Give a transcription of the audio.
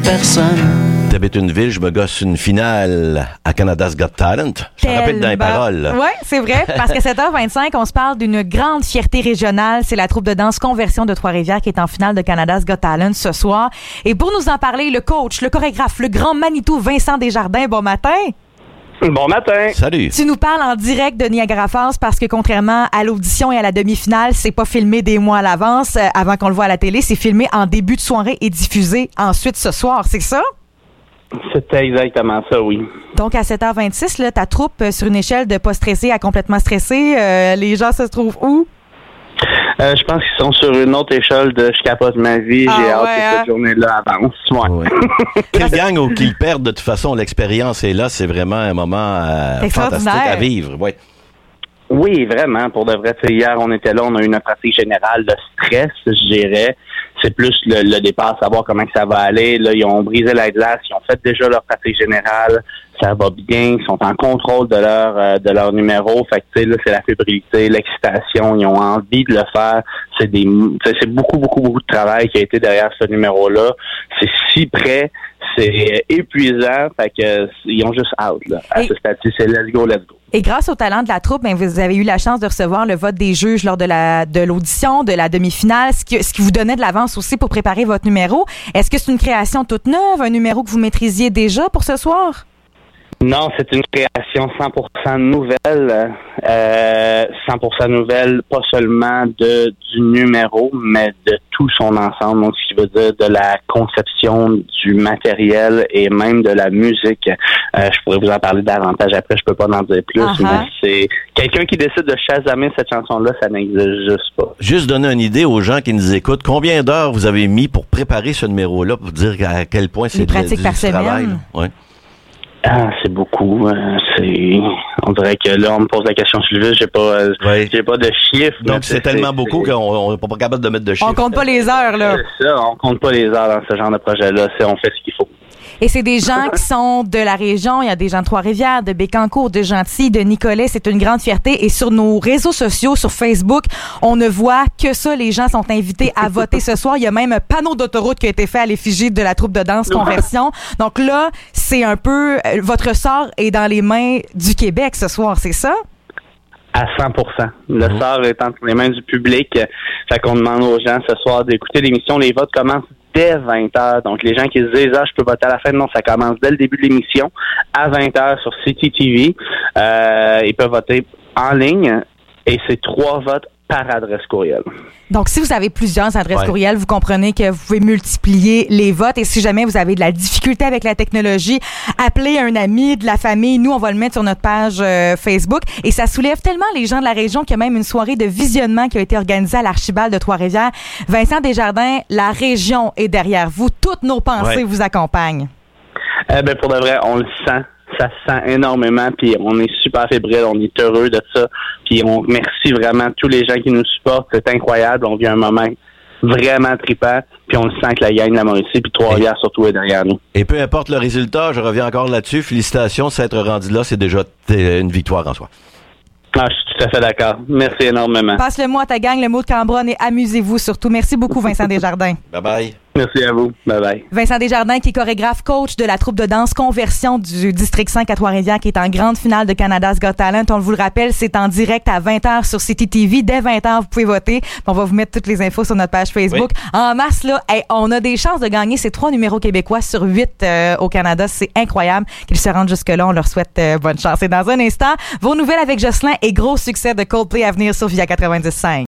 personne. T'habites une ville, je me gosse une finale à Canada's Got Talent. Je me rappelle dans les paroles. Oui, c'est vrai, parce qu'à 7h25, on se parle d'une grande fierté régionale. C'est la troupe de danse Conversion de Trois-Rivières qui est en finale de Canada's Got Talent ce soir. Et pour nous en parler, le coach, le chorégraphe, le grand Manitou Vincent Desjardins, bon matin. Bon matin. Salut. Tu nous parles en direct de Niagara Falls parce que contrairement à l'audition et à la demi-finale, c'est pas filmé des mois à l'avance avant qu'on le voit à la télé. C'est filmé en début de soirée et diffusé ensuite ce soir, c'est ça? C'était exactement ça, oui. Donc, à 7h26, là, ta troupe, sur une échelle de pas stressé à complètement stressé, les gens se trouvent où? Je pense qu'ils sont sur une autre échelle de je capote ma vie. J'ai hâte que cette journée-là avance. Ouais. Qu'ils gagnent ou qu'ils perdent, de toute façon, l'expérience est là. C'est vraiment un moment fantastique à vivre. Ouais. Oui, vraiment. Pour de vrai, hier, on était là, on a eu une pratique générale de stress, je dirais. C'est plus le départ, savoir comment que ça va aller. Là, ils ont brisé la glace, ils ont fait déjà leur pratique générale. Ça va bien, ils sont en contrôle de leur numéro. Fait que, tu sais, là, c'est la fébrilité, l'excitation. Ils ont envie de le faire. C'est beaucoup de travail qui a été derrière ce numéro-là. C'est si près. C'est épuisant. Fait que, ils ont juste hâte, là. À ce stade-ci, c'est let's go. Et grâce au talent de la troupe, ben, vous avez eu la chance de recevoir le vote des juges lors de l'audition, de la demi-finale, ce qui vous donnait de l'avance aussi pour préparer votre numéro. Est-ce que c'est une création toute neuve, un numéro que vous maîtrisiez déjà pour ce soir? Non, c'est une création 100% nouvelle. 100% nouvelle, pas seulement du numéro, mais de tout son ensemble. Donc, ce qui veut dire de la conception du matériel et même de la musique. Je pourrais vous en parler davantage après, je peux pas en dire plus, mais c'est quelqu'un qui décide de chasamer cette chanson-là, ça n'existe juste pas. Juste donner une idée aux gens qui nous écoutent, combien d'heures vous avez mis pour préparer ce numéro-là, pour dire à quel point c'est pratique par semaine. Ouais. Ah, c'est beaucoup. On dirait que là, on me pose la question sur le vide, j'ai pas de chiffres. Donc, c'est tellement beaucoup qu'on n'est pas capable de mettre de chiffres. On compte pas les heures, là. C'est ça, on compte pas les heures dans ce genre de projet-là. On fait ce qu'il faut. Et c'est des gens qui sont de la région. Il y a des gens de Trois-Rivières, de Bécancour, de Gentilly, de Nicolet. C'est une grande fierté. Et sur nos réseaux sociaux, sur Facebook, on ne voit que ça. Les gens sont invités à voter ce soir. Il y a même un panneau d'autoroute qui a été fait à l'effigie de la troupe de danse Conversion. Donc là, c'est un peu... Votre sort est dans les mains du Québec ce soir, c'est ça? À 100%. Le sort est entre les mains du public. Fait qu'on demande aux gens ce soir d'écouter l'émission. Les votes commencent dès 20h. Donc, les gens qui se disent « Ah, je peux voter à la fin », non, ça commence dès le début de l'émission, à 20h sur CTTV. Ils peuvent voter en ligne et c'est 3 votes par adresse courriel. Donc, si vous avez plusieurs adresses courriel, vous comprenez que vous pouvez multiplier les votes. Et si jamais vous avez de la difficulté avec la technologie, appelez un ami, de la famille. Nous, on va le mettre sur notre page Facebook. Et ça soulève tellement les gens de la région qu'il y a même une soirée de visionnement qui a été organisée à l'Archibald de Trois-Rivières. Vincent Desjardins, la région est derrière vous. Toutes nos pensées vous accompagnent. Pour de vrai, on le sent. Ça se sent énormément, puis on est super fébrile, on est heureux de ça, puis on remercie vraiment tous les gens qui nous supportent, c'est incroyable, on vit un moment vraiment trippant, puis on le sent que la gang de la Mauricie, puis Trois-Rivières surtout est derrière nous. Et peu importe le résultat, je reviens encore là-dessus, félicitations, s'être rendu là, c'est déjà une victoire en soi. Ah, je suis tout à fait d'accord. Merci énormément. Passe le mot à ta gang, le mot de Cambronne et amusez-vous surtout. Merci beaucoup, Vincent Desjardins. Bye-bye. Merci à vous. Bye-bye. Vincent Desjardins, qui est chorégraphe coach de la troupe de danse Conversion du District 5 à Trois-Rivières, qui est en grande finale de Canada's Got Talent. On vous le rappelle, c'est en direct à 20h sur CTTV. Dès 20h, vous pouvez voter. On va vous mettre toutes les infos sur notre page Facebook. Oui. En mars, là, on a des chances de gagner ces 3 numéros québécois sur 8 au Canada. C'est incroyable qu'ils se rendent jusque-là. On leur souhaite bonne chance. Et dans un instant, vos nouvelles avec Jocelyn et gros succès de Coldplay à venir sur Via 95.